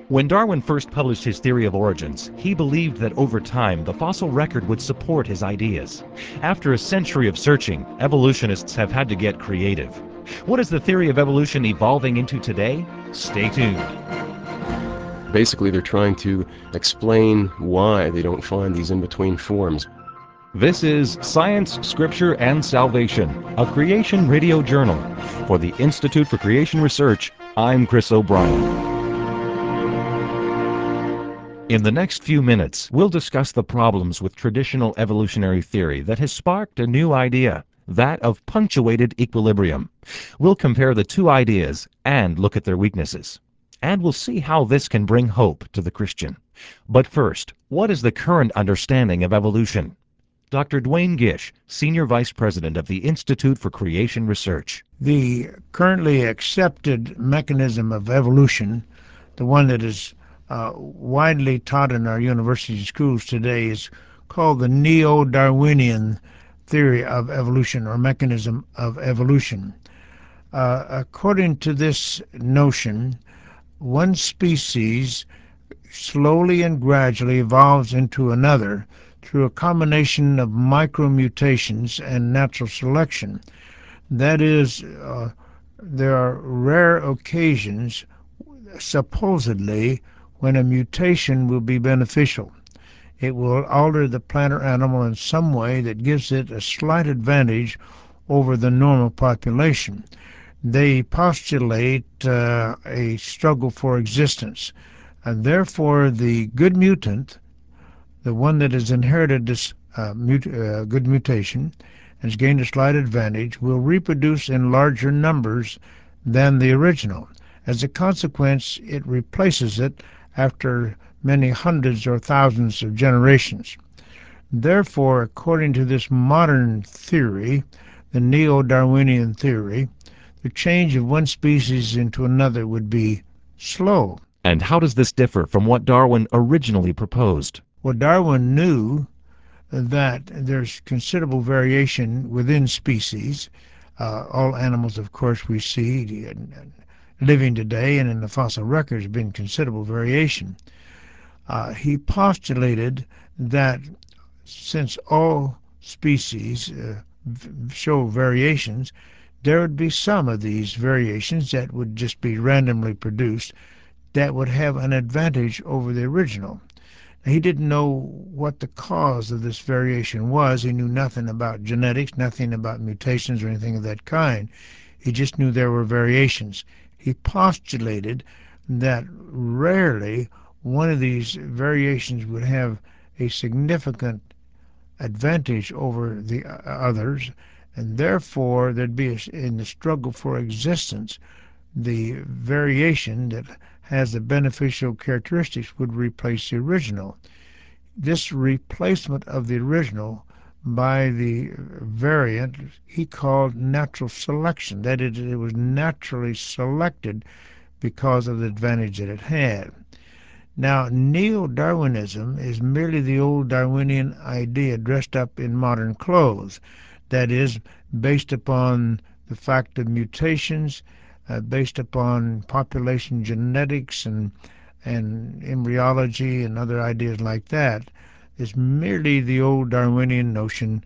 When Darwin first published his theory of origins, he believed that over time the fossil record would support his ideas. After a century of searching, evolutionists have had to get creative. What is the theory of evolution evolving into today? Stay tuned. Basically, they're trying to explain why they don't find these in-between forms. This is Science, Scripture, and Salvation, a creation radio journal. For the Institute for Creation Research, I'm Chris O'Brien. In the next few minutes, we'll discuss the problems with traditional evolutionary theory that has sparked a new idea, that of punctuated equilibrium. We'll compare the two ideas and look at their weaknesses. And we'll see how this can bring hope to the Christian. But first, what is the current understanding of evolution? Dr. Duane Gish, Senior Vice President of the Institute for Creation Research. The currently accepted mechanism of evolution, the one that is widely taught in our university schools today, is called the Neo-Darwinian theory of evolution or mechanism of evolution. According to this notion, one species slowly and gradually evolves into another through a combination of micromutations and natural selection. That is, there are rare occasions, supposedly, when a mutation will be beneficial. It will alter the plant or animal in some way that gives it a slight advantage over the normal population. They postulate a struggle for existence, and therefore the good mutant, the one that has inherited this good mutation and has gained a slight advantage, will reproduce in larger numbers than the original. As a consequence, it replaces it after many hundreds or thousands of generations. Therefore, according to this modern theory, the Neo-Darwinian theory, the change of one species into another would be slow. And how does this differ from what Darwin originally proposed? Well, Darwin knew that there's considerable variation within species. All animals, of course, we see living today and in the fossil records have been considerable variation. He postulated that since all species show variations, there would be some of these variations that would just be randomly produced that would have an advantage over the original. He didn't know what the cause of this variation was. He knew nothing about genetics, nothing about mutations or anything of that kind. He just knew there were variations. He postulated that rarely one of these variations would have a significant advantage over the others, and therefore there'd be, in the struggle for existence, the variation that has the beneficial characteristics would replace the original. This replacement of the original by the variant he called natural selection, that it was naturally selected because of the advantage that it had. Now, Neo-Darwinism is merely the old Darwinian idea dressed up in modern clothes. That is, based upon the fact of mutations, based upon population genetics and embryology and other ideas like that, is merely the old Darwinian notion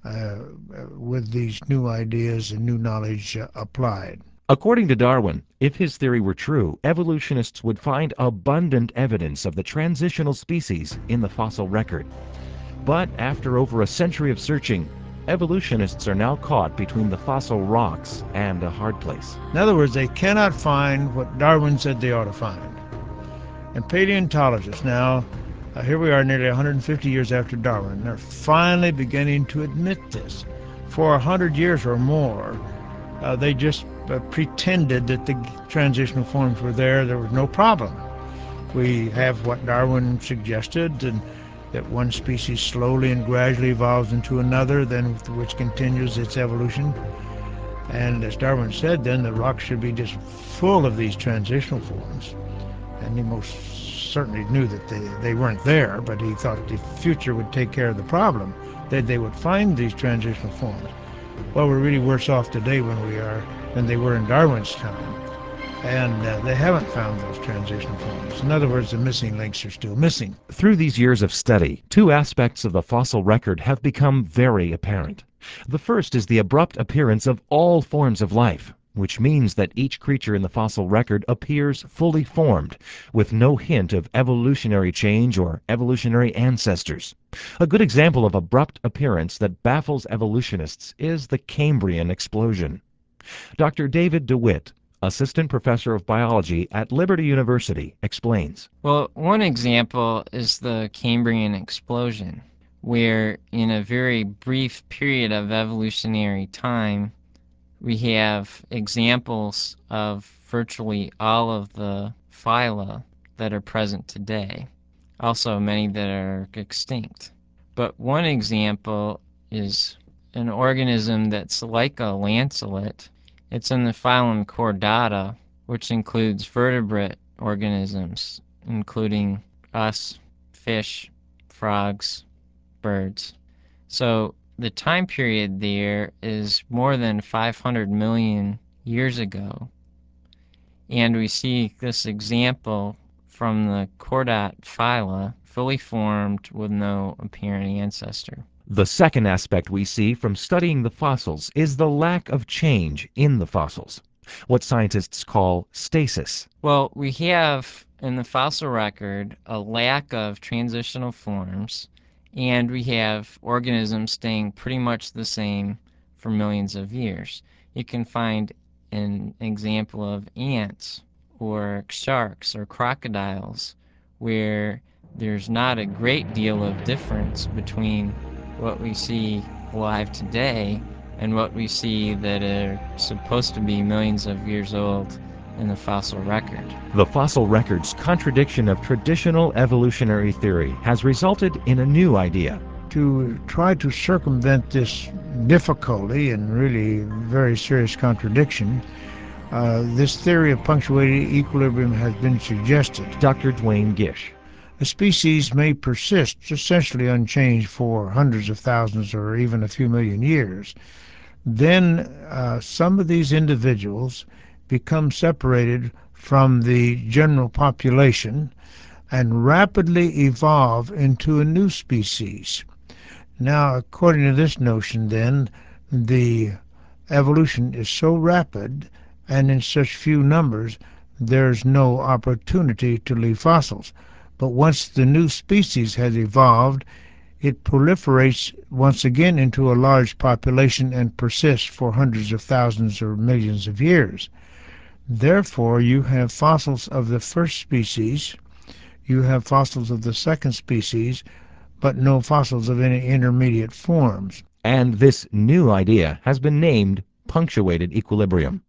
with these new ideas and new knowledge applied. According to Darwin, if his theory were true, evolutionists would find abundant evidence of the transitional species in the fossil record. But after over a century of searching, evolutionists are now caught between the fossil rocks and a hard place. In other words, they cannot find what Darwin said they ought to find. And paleontologists now, here we are nearly 150 years after Darwin, they're finally beginning to admit this. For 100 years or more, they just pretended that the transitional forms were there. There was no problem. We have what Darwin suggested, and that one species slowly and gradually evolves into another, then which continues its evolution. And as Darwin said, then the rock should be just full of these transitional forms. And he most certainly knew that they weren't there, but he thought the future would take care of the problem, that they would find these transitional forms. Well, we're really worse off today than they were in Darwin's time. and they haven't found those transitional forms. In other words, the missing links are still missing. Through these years of study, two aspects of the fossil record have become very apparent. The first is the abrupt appearance of all forms of life, which means that each creature in the fossil record appears fully formed, with no hint of evolutionary change or evolutionary ancestors. A good example of abrupt appearance that baffles evolutionists is the Cambrian explosion. Dr. David DeWitt, assistant professor of biology at Liberty University, explains. Well, one example is the Cambrian explosion, where in a very brief period of evolutionary time, we have examples of virtually all of the phyla that are present today, also many that are extinct. But one example is an organism that's like a lancelet. It's in the phylum Chordata, which includes vertebrate organisms, including us, fish, frogs, birds. So the time period there is more than 500 million years ago. And we see this example from the chordate phyla, fully formed with no apparent ancestor. The second aspect we see from studying the fossils is the lack of change in the fossils, what scientists call stasis. Well, we have in the fossil record a lack of transitional forms, and we have organisms staying pretty much the same for millions of years. You can find an example of ants or sharks or crocodiles where there's not a great deal of difference between what we see alive today and what we see that are supposed to be millions of years old in the fossil record. The fossil record's contradiction of traditional evolutionary theory has resulted in a new idea. To try to circumvent this difficulty and really very serious contradiction, this theory of punctuated equilibrium has been suggested. Dr. Duane Gish. A species may persist essentially unchanged for hundreds of thousands or even a few million years. Then some of these individuals become separated from the general population and rapidly evolve into a new species. Now, according to this notion, then, the evolution is so rapid and in such few numbers, there's no opportunity to leave fossils. But once the new species has evolved, it proliferates once again into a large population and persists for hundreds of thousands or millions of years. Therefore, you have fossils of the first species, you have fossils of the second species, but no fossils of any intermediate forms. And this new idea has been named punctuated equilibrium.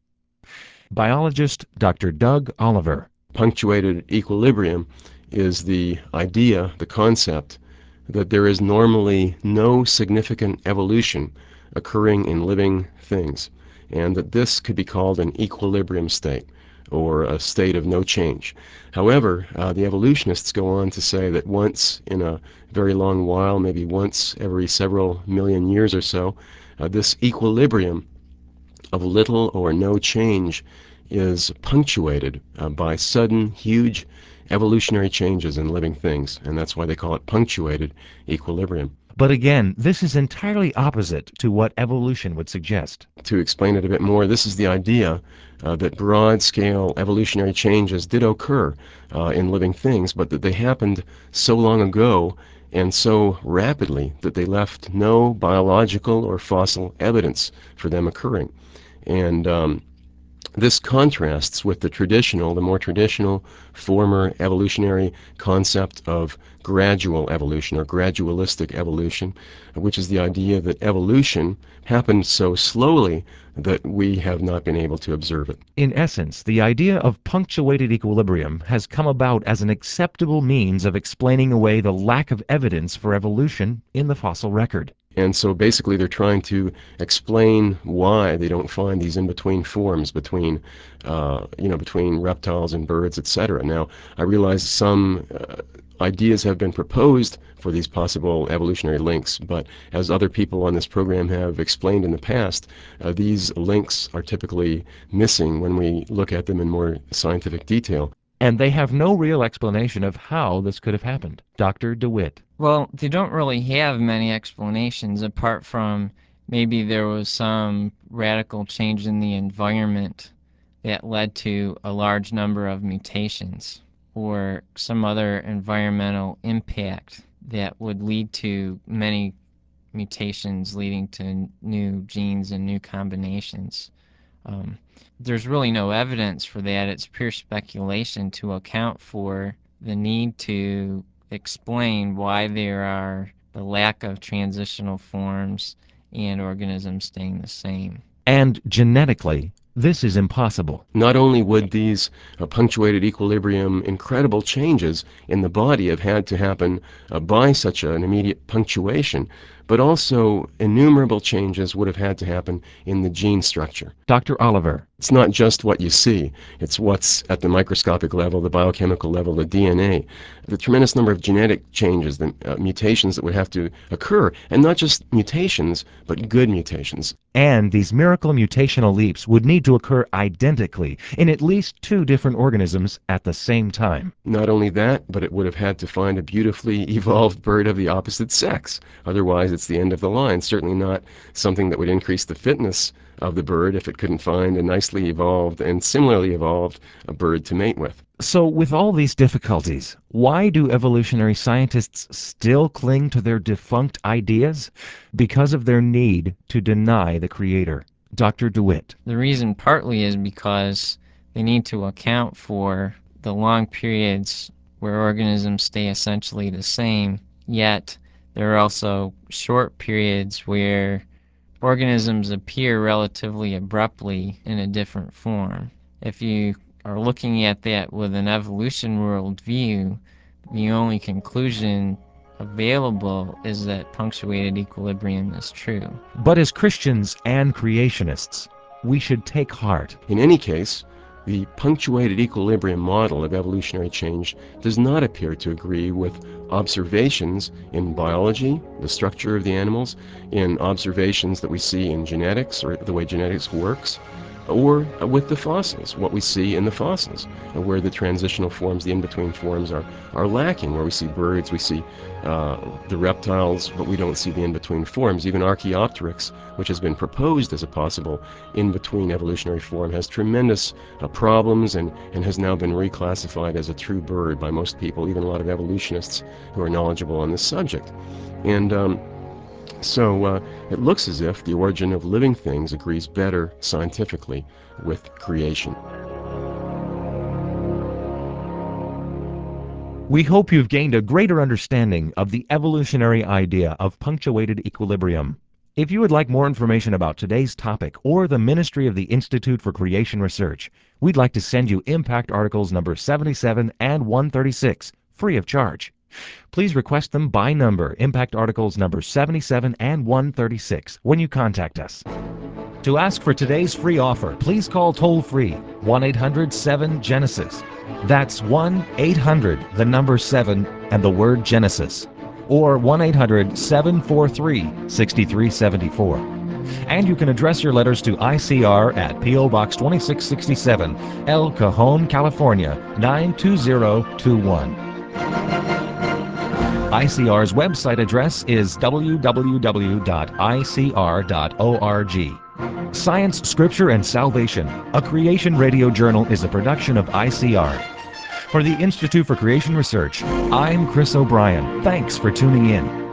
Biologist Dr. Doug Oliver. Punctuated equilibrium is the idea, the concept, that there is normally no significant evolution occurring in living things, and that this could be called an equilibrium state, or a state of no change. However, the evolutionists go on to say that once in a very long while, maybe once every several million years or so, this equilibrium of little or no change is punctuated by sudden, huge evolutionary changes in living things, and that's why they call it punctuated equilibrium. But again, this is entirely opposite to what evolution would suggest. To explain it a bit more, this is the idea that broad-scale evolutionary changes did occur in living things, but that they happened so long ago and so rapidly that they left no biological or fossil evidence for them occurring. And this contrasts with the more traditional, former evolutionary concept of gradual evolution or gradualistic evolution, which is the idea that evolution happened so slowly that we have not been able to observe it. In essence, the idea of punctuated equilibrium has come about as an acceptable means of explaining away the lack of evidence for evolution in the fossil record. And so basically they're trying to explain why they don't find these in-between forms between, between reptiles and birds, etc. Now, I realize some ideas have been proposed for these possible evolutionary links, but as other people on this program have explained in the past, these links are typically missing when we look at them in more scientific detail. And they have no real explanation of how this could have happened. Dr. DeWitt. Well, they don't really have many explanations apart from maybe there was some radical change in the environment that led to a large number of mutations, or some other environmental impact that would lead to many mutations leading to new genes and new combinations. There's really no evidence for that. It's pure speculation to account for the need to explain why there are the lack of transitional forms and organisms staying the same. And genetically, this is impossible. Not only would these punctuated equilibrium incredible changes in the body have had to happen by such an immediate punctuation, but also innumerable changes would have had to happen in the gene structure. Dr. Oliver. It's not just what you see, it's what's at the microscopic level, the biochemical level, the DNA. The tremendous number of genetic changes, the mutations that would have to occur, and not just mutations, but good mutations. And these miracle mutational leaps would need to occur identically in at least 2 different organisms at the same time. Not only that, but it would have had to find a beautifully evolved bird of the opposite sex. Otherwise, it's the end of the line. Certainly not something that would increase the fitness of the bird if it couldn't find a nicely evolved and similarly evolved bird to mate with. So with all these difficulties, why do evolutionary scientists still cling to their defunct ideas? Because of their need to deny the Creator. Dr. DeWitt. The reason partly is because they need to account for the long periods where organisms stay essentially the same, yet there are also short periods where organisms appear relatively abruptly in a different form. If you are looking at that with an evolution worldview, the only conclusion available is that punctuated equilibrium is true. But as Christians and creationists, we should take heart. In any case, the punctuated equilibrium model of evolutionary change does not appear to agree with observations in biology, the structure of the animals, in observations that we see in genetics, or the way genetics works, or with the fossils, what we see in the fossils, where the transitional forms, the in-between forms are lacking, where we see birds, we see the reptiles, but we don't see the in-between forms. Even Archaeopteryx, which has been proposed as a possible in-between evolutionary form, has tremendous problems and has now been reclassified as a true bird by most people, even a lot of evolutionists who are knowledgeable on this subject. And so it looks as if the origin of living things agrees better scientifically with creation. We hope you've gained a greater understanding of the evolutionary idea of punctuated equilibrium. If you would like more information about today's topic or the ministry of the Institute for Creation Research, we'd like to send you Impact Articles number 77 and 136, free of charge. Please request them by number, Impact Articles number 77 and 136, when you contact us. To ask for today's free offer, please call toll-free 1-800-7-GENESIS. That's 1-800-7 and the word Genesis, or 1-800-743-6374. And you can address your letters to ICR at P.O. Box 2667, El Cajon, California, 92021. ICR's website address is www.icr.org. Science, Scripture, and Salvation, a Creation Radio Journal, is a production of ICR. For the Institute for Creation Research, I'm Chris O'Brien. Thanks for tuning in.